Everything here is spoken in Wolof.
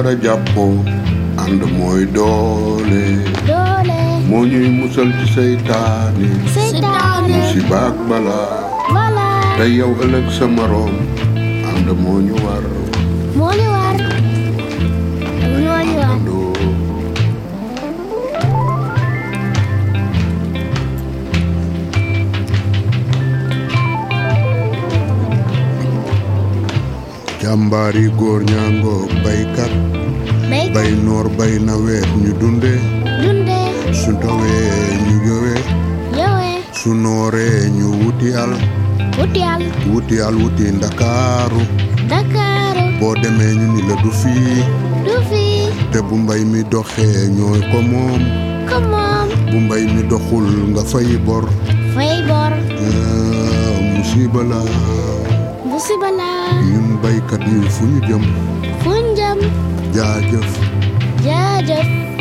war a jàppoo ànd mooy doole moo ñuy musal ci seytaane musiba ak balaa te yow ëllëg sa moroom ànd moo ñu war jàmbaari góor ñaangook baykat bay noor bay nawet ñu dunde su dowee ñu yowe su nooree ñu wuti al wuti ndakaaru boo demee ñu ni la du fii te bu mbay mi doxee ñooy ko moom bu mbay mi doxul nga fay bor musiba la ñun baykat yi fu ñu jëm jaajëf